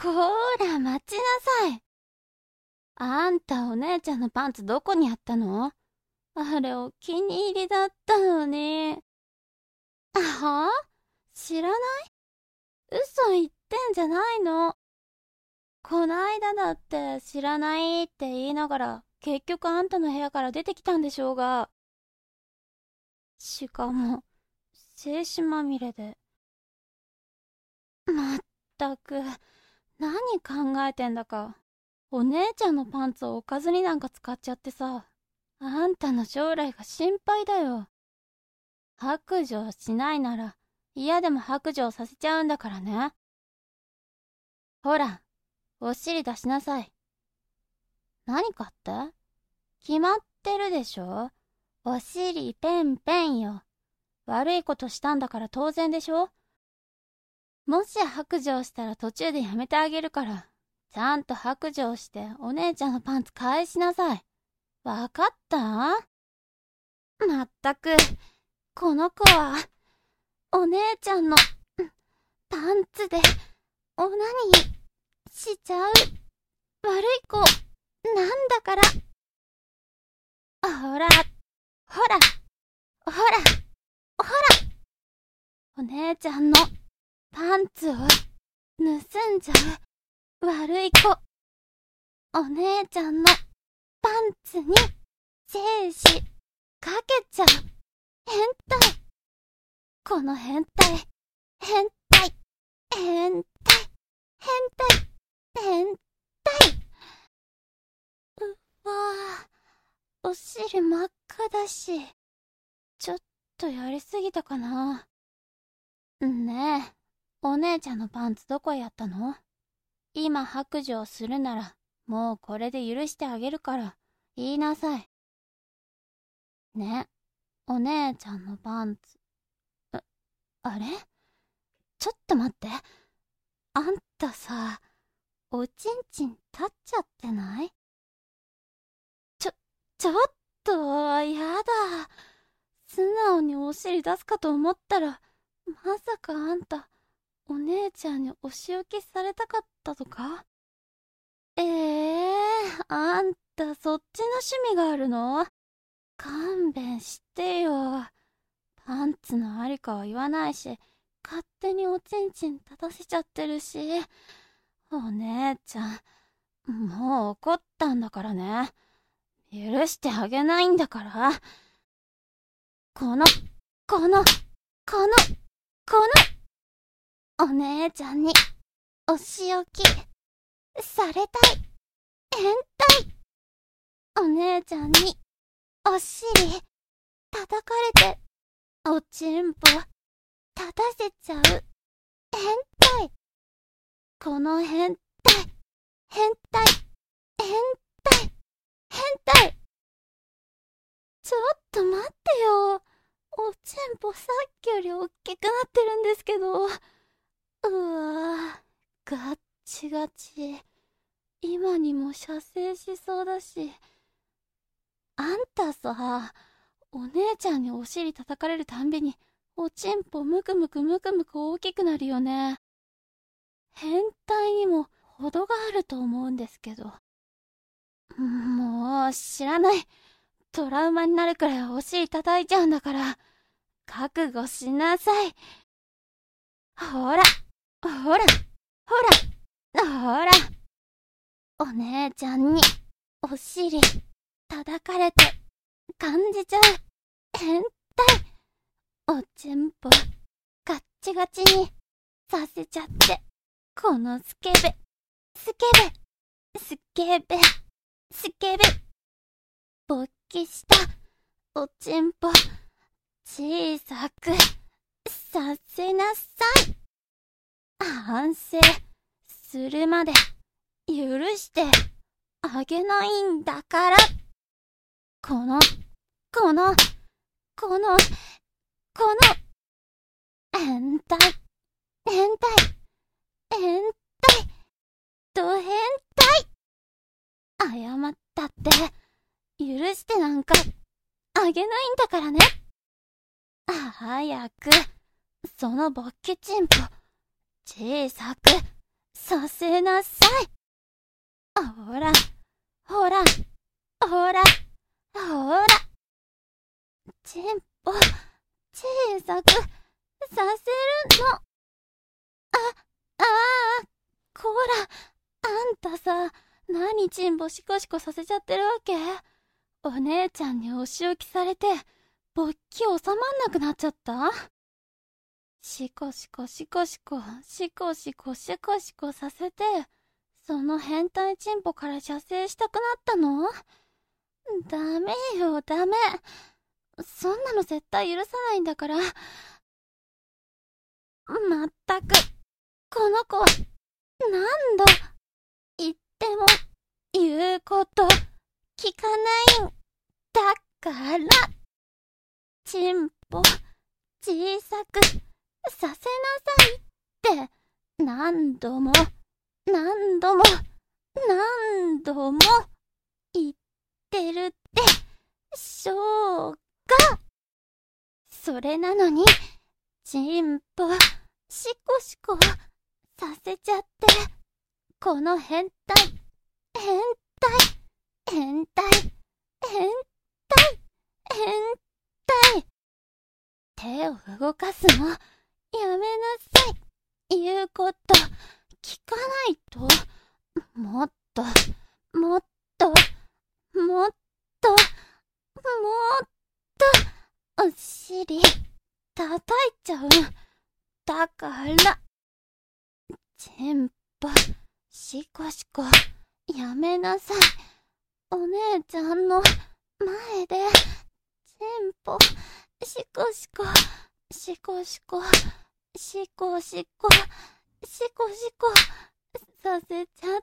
こーら、待ちなさい。あんたお姉ちゃんのパンツどこにあったの？あれお気に入りだったのに。はぁ？知らない？嘘言ってんじゃないの。こないだだって知らないって言いながら結局あんたの部屋から出てきたんでしょうが。しかも精子まみれで。まったく何考えてんだか。お姉ちゃんのパンツをおかずになんか使っちゃってさ、あんたの将来が心配だよ。白状しないなら嫌でも白状させちゃうんだからね。ほら、お尻出しなさい。何かって？決まってるでしょ。お尻ペンペンよ。悪いことしたんだから当然でしょ。もし白状したら途中でやめてあげるから、ちゃんと白状してお姉ちゃんのパンツ返しなさい。わかった？まったく、この子は、お姉ちゃんの、パンツで、オナニーしちゃう、悪い子、なんだから。ほら、ほら、ほら、ほら、お姉ちゃんのパンツを盗んじゃう悪い子。お姉ちゃんのパンツに精子かけちゃう変態。この変態、変態、変態、変態、変態。わあ、お尻真っ赤だし、ちょっとやりすぎたかな。ねえ、お姉ちゃんのパンツどこへやったの？今白状するなら、もうこれで許してあげるから、言いなさい。ね、お姉ちゃんのパンツ。あれ？ちょっと待って。あんたさ、おちんちん立っちゃってない？ちょっと、やだ。素直にお尻出すかと思ったら、まさかあんた、お姉ちゃんにお仕置きされたかったとか？あんたそっちの趣味があるの？勘弁してよ。パンツのありかは言わないし、勝手におちんちん立たせちゃってるし。お姉ちゃん、もう怒ったんだからね。許してあげないんだから。この、この、お姉ちゃんに、お仕置き、されたい、変態。お姉ちゃんに、お尻、叩かれて、おちんぽ、立たせちゃう、変態。この変態、変態、変態、変態。ちょっと待ってよ。おちんぽさっきよりおっきくなってるんですけど。うわぁ、ガッチガチ。今にも射精しそうだし。あんたさ、お姉ちゃんにお尻叩かれるたんびに、おちんぽムクムクムクムク大きくなるよね。変態にも程があると思うんですけど。もう、知らない。トラウマになるくらいお尻叩いちゃうんだから、覚悟しなさい。ほら、ほら、ほら、ほら。お姉ちゃんに、お尻、叩かれて、感じちゃう。変態。おちんぽ、ガッチガチに、させちゃって。このスケベ、スケベ、スケベ、スケベ。勃起したおちんぽ小さくさせなさい。反省するまで許してあげないんだから。この変態変態変態ド変態。謝ったって許してなんかあげないんだからね。早くその勃起チンポ小さくさせなさい。ほら、ほら、ほら、ほら。チンポ、小さくさせるの。こら、あんたさ、何チンポシコシコさせちゃってるわけ？お姉ちゃんにお仕置きされて、勃起収まんなくなっちゃった？シコシコシコシコ、シコシコシコシコさせて、その変態チンポから射精したくなったの？ダメよ、ダメ。そんなの絶対許さないんだから。まったく、この子は、何度言っても言うこと聞かないんだから、チンポ小さくさせなさいって何度も何度も何度も言ってるってしょうが。それなのにチンポシコシコさせちゃって、この変態変態変態変態変態。手を動かすのやめなさい。言うこと聞かないと、もっともっともっともっとお尻叩いちゃう。だからチンポシコシコやめなさい。お姉ちゃんの前でチンポシコシコシコシコシコシコシコシコさせちゃって、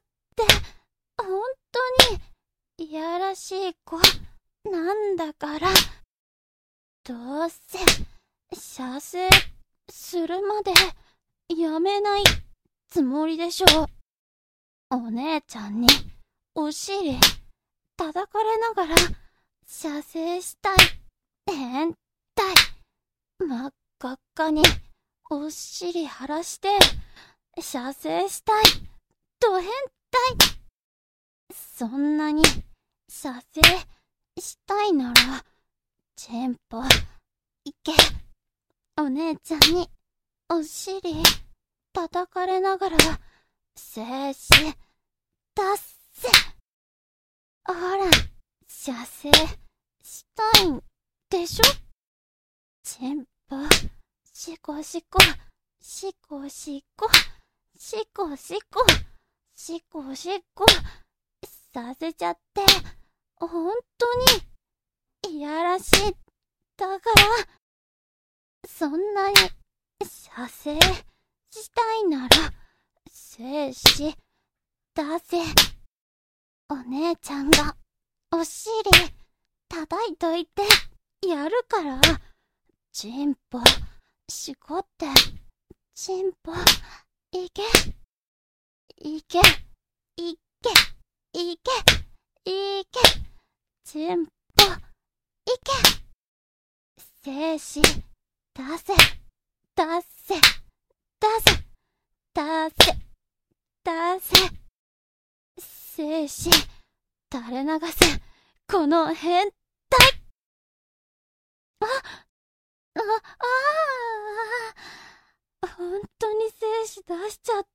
ほんとにいやらしい子なんだから。どうせ射精するまでやめないつもりでしょ。お姉ちゃんにお尻叩かれながら射精したい変態。真っ赤っかにお尻晴らして射精したいド変態。そんなに射精したいならチンポいけ。お姉ちゃんにお尻叩かれながら精子出せ。ほら、射精したいんでしょ。チンポシコシコシコシコシコシコシコシコさせちゃって、ほんとにいやらしい。だから、そんなに射精したいなら精子出せ。お姉ちゃんがお尻叩いといてやるから。チンポしこってチンポいけいけいけいけいけチンポいけ。精子出せ出せ出せ出せ出せ。精子垂れ流せこの変態。本当に精子出しちゃった。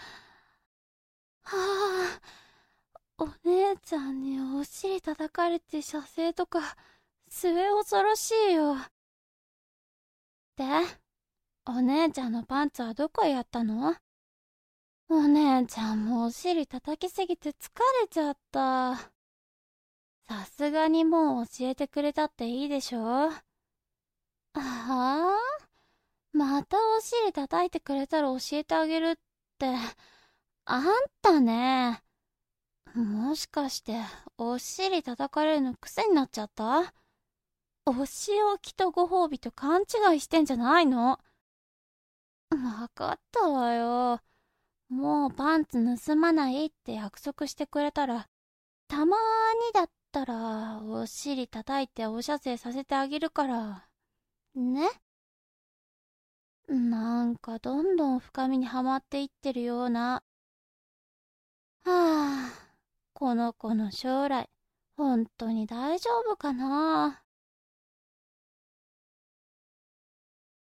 お姉ちゃんにお尻叩かれて射精とか末恐ろしいよ。で、お姉ちゃんのパンツはどこへやったの？お姉ちゃんもお尻叩きすぎて疲れちゃった。さすがにもう教えてくれたっていいでしょ。またお尻叩いてくれたら教えてあげるって。あんたね。もしかしてお尻叩かれるの癖になっちゃった？お仕置きとご褒美と勘違いしてんじゃないの？わかったわよ。もうパンツ盗まないって約束してくれたら、たまーにだったらお尻叩いてお射精させてあげるから。ね？ なんかどんどん深みにはまっていってるような。はあ、この子の将来、本当に大丈夫かな。